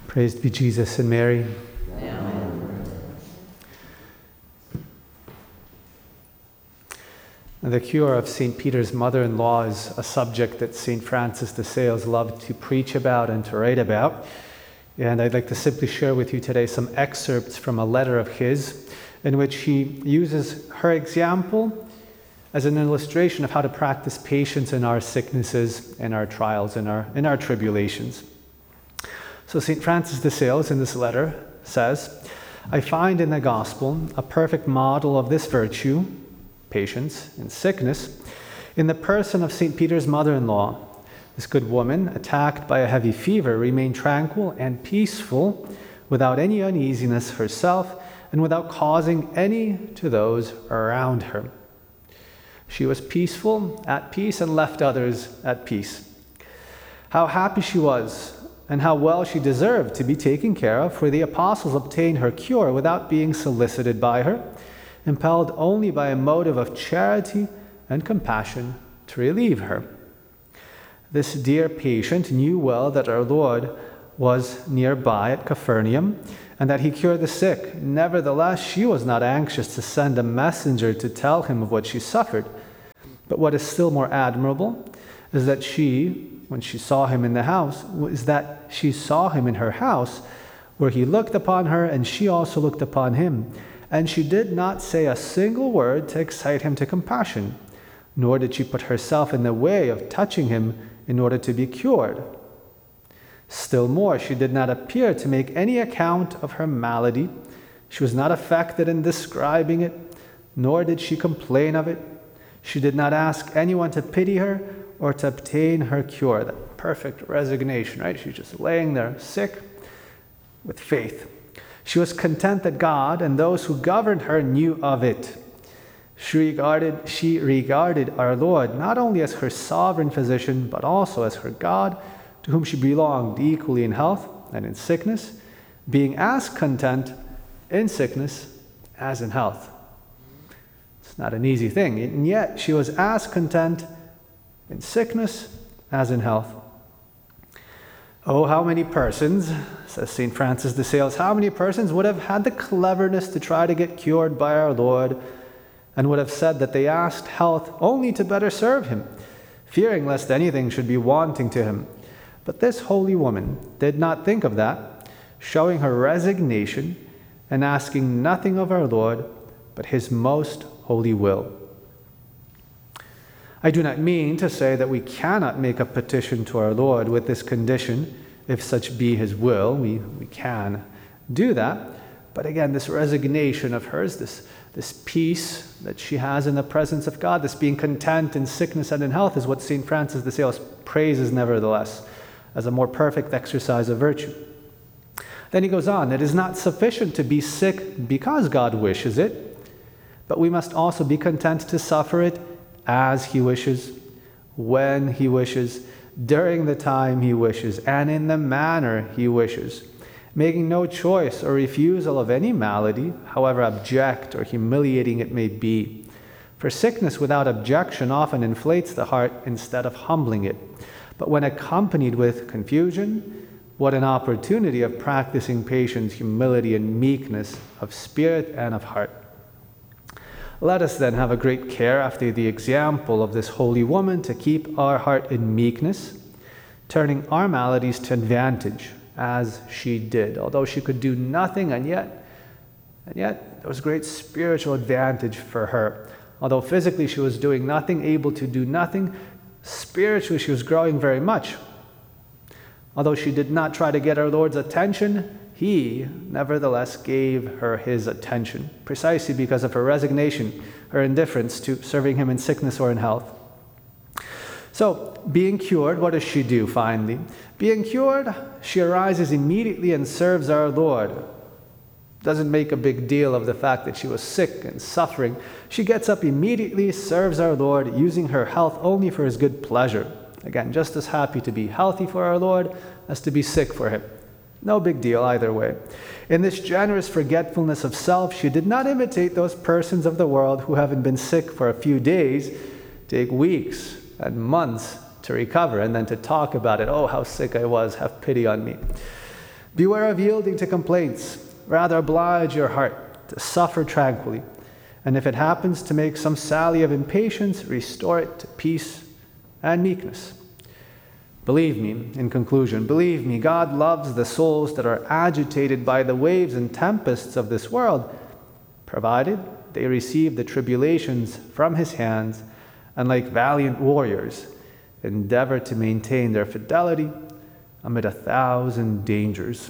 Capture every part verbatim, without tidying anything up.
Praised be Jesus and Mary. Amen. The cure of Saint Peter's mother-in-law is a subject that Saint Francis de Sales loved to preach about and to write about. And I'd like to simply share with you today some excerpts from a letter of his in which he uses her example as an illustration of how to practice patience in our sicknesses, in our trials, in our, in our tribulations. So Saint Francis de Sales in this letter says, "I find in the gospel a perfect model of this virtue, patience in sickness, in the person of Saint Peter's mother-in-law. This good woman, attacked by a heavy fever, remained tranquil and peaceful without any uneasiness herself and without causing any to those around her. She was peaceful, at peace, and left others at peace. How happy she was, and how well she deserved to be taken care of, for the apostles obtained her cure without being solicited by her, impelled only by a motive of charity and compassion to relieve her. This dear patient knew well that our Lord was nearby at Capharnaum, and that he cured the sick. Nevertheless, she was not anxious to send a messenger to tell him of what she suffered. But what is still more admirable is that she, when she saw him in the house, is that she saw him in her house, where he looked upon her, and she also looked upon him. And she did not say a single word to excite him to compassion, nor did she put herself in the way of touching him in order to be cured. Still more, she did not appear to make any account of her malady. She was not affected in describing it, nor did she complain of it. She did not ask anyone to pity her or to obtain her cure." That perfect resignation, right? She's just laying there sick with faith. "She was content that God and those who governed her knew of it. She regarded, she regarded our Lord not only as her sovereign physician, but also as her God, to whom she belonged equally in health and in sickness, being as content in sickness as in health." It's not an easy thing, and yet she was as content in sickness as in health. Oh, how many persons, says Saint Francis de Sales, how many persons would have had the cleverness to try to get cured by our Lord, and would have said that they asked health only to better serve him, fearing lest anything should be wanting to him. But this holy woman did not think of that, showing her resignation and asking nothing of our Lord but his most holy will. I do not mean to say that we cannot make a petition to our Lord with this condition. If such be his will, we, we can do that. But again, this resignation of hers, this, this peace that she has in the presence of God, this being content in sickness and in health, is what Saint Francis de Sales praises nevertheless as a more perfect exercise of virtue. Then he goes on, "It is not sufficient to be sick because God wishes it, but we must also be content to suffer it as he wishes, when he wishes, during the time he wishes, and in the manner he wishes, making no choice or refusal of any malady, however abject or humiliating it may be. For sickness without objection often inflates the heart instead of humbling it. But when accompanied with confusion, what an opportunity of practicing patience, humility, and meekness of spirit and of heart. Let us then have a great care after the example of this holy woman to keep our heart in meekness, turning our maladies to advantage, as she did. Although she could do nothing, and yet, and yet there was great spiritual advantage for her. Although physically she was doing nothing, able to do nothing, spiritually she was growing very much. Although she did not try to get our Lord's attention, he nevertheless gave her his attention, precisely because of her resignation, her indifference to serving him in sickness or in health. So, being cured, what does she do finally? Being cured, she arises immediately and serves our Lord. Doesn't make a big deal of the fact that she was sick and suffering. She gets up immediately, serves our Lord, using her health only for his good pleasure. Again, just as happy to be healthy for our Lord as to be sick for him. No big deal either way. In this generous forgetfulness of self, she did not imitate those persons of the world who, having been sick for a few days, take weeks and months to recover and then to talk about it. Oh, how sick I was, have pity on me. Beware of yielding to complaints. Rather oblige your heart to suffer tranquilly. And if it happens to make some sally of impatience, restore it to peace and meekness. Believe me, in conclusion, believe me, God loves the souls that are agitated by the waves and tempests of this world, provided they receive the tribulations from his hands, and like valiant warriors, endeavor to maintain their fidelity amid a thousand dangers.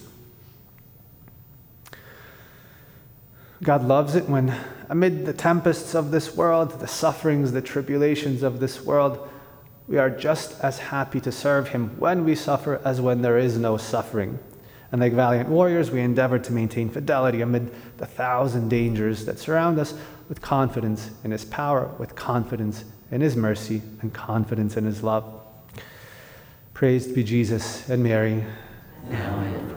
God loves it when, amid the tempests of this world, the sufferings, the tribulations of this world, we are just as happy to serve him when we suffer as when there is no suffering. And like valiant warriors, we endeavor to maintain fidelity amid the thousand dangers that surround us, with confidence in his power, with confidence in his mercy, and confidence in his love. Praised be Jesus and Mary. Now and